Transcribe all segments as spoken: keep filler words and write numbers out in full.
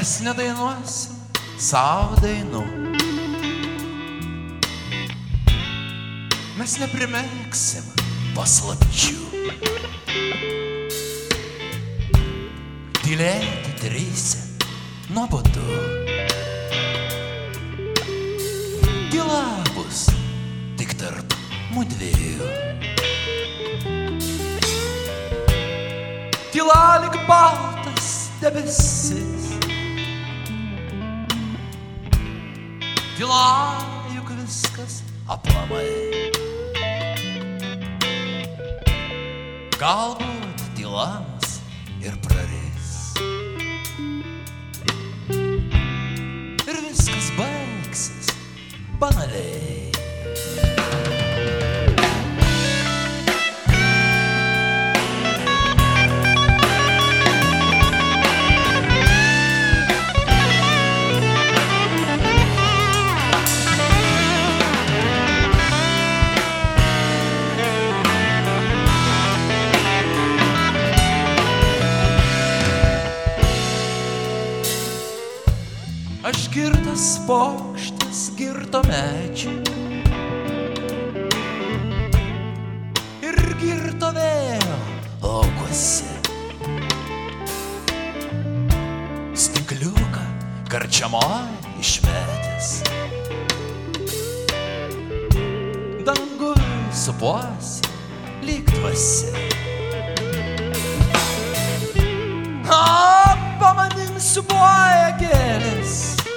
Mes nedainuosim savo dainų. Mes neprimegsim paslapčių. Tylėti tryse nuobodu. Tyla bus tik tarp mudviejų. Tyla lyg baltas debesis. Tyla juk viskas aplamai. Galbūt tyla mus ir praris. Ir viskas baigsis banaliai. Aš girtas pokštas girto medžio ir girto vėjo laukuose. Stikliuką karčiamoj išmetęs, danguj supuosi lyg dvasia. O, pamanim supuoja gėlės,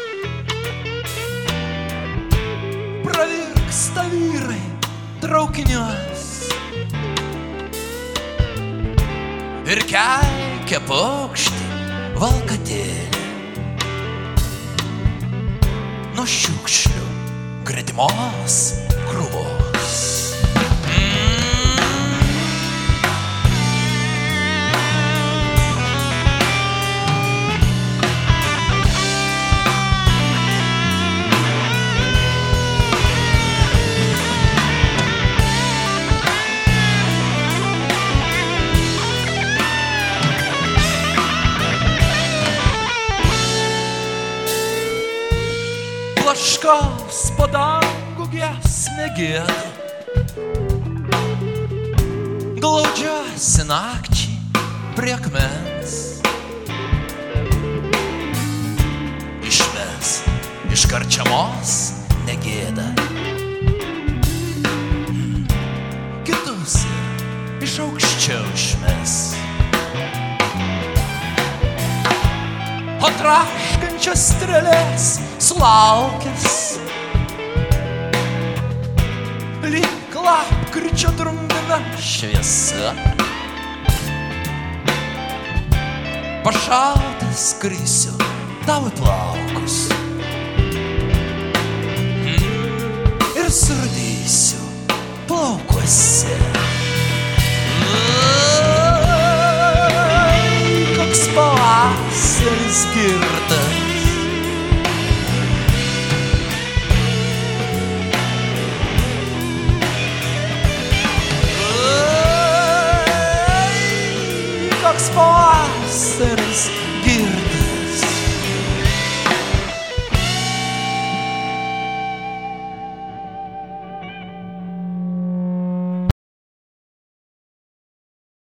pravirksta vyrai traukiniuos ir keikia paukštį valkatėlį nuo šiukšlių gretimos krūvos. Plaškaus po dangų giesmę giedu, glaudžiuosi nakčiai prie akmens. Išmes iš karčiamos negėda, kitus iš aukščiau išmes. O traškančios strėlės sulaukęs, lyg lapkričio drungna šviesa, pašautas krisiu tau į plaukus ir surdysiu plaukuose. Koks pavasaris girtas, koks pavasaris girtas.